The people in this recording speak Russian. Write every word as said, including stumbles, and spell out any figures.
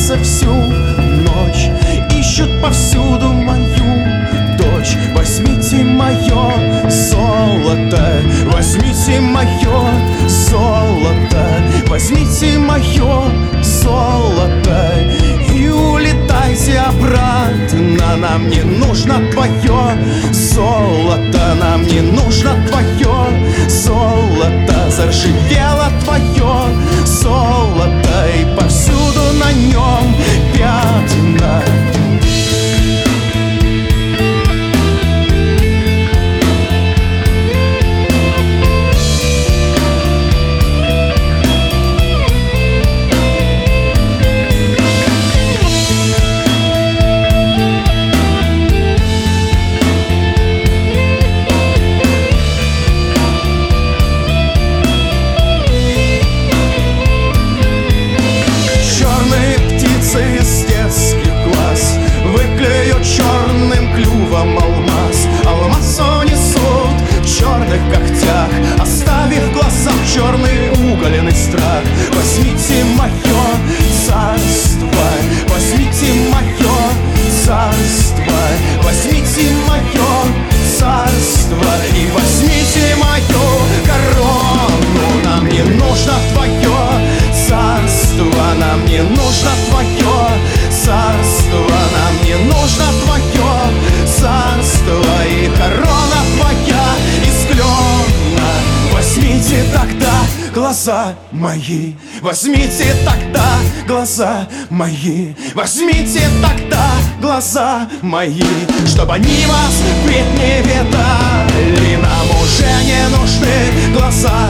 боятся всю ночь, ищут повсюду мою дочь. Возьмите мое золото, возьмите мое золото, возьмите мое золото и улетайте обратно. Нам не нужно твое золото, нам не нужно твое золото. Заржавело твое золото, и повсюду на нем пятна. Из детских глаз выклюют черным клювом алмаз. Алмаз унесут в черных когтях, оставив в глазах черный угольный страх. Возьмите мое царство, возьмите мое царство, возьмите мое царство и возьмите мою корону. Нам не нужно твое царство, нам не нужно твое царство, нам не нужно твое царство и корона твоя из клена. Возьмите тогда глаза мои, возьмите тогда глаза мои, возьмите тогда глаза мои, чтобы они вас впредь не видали. Нам уже не нужны глаза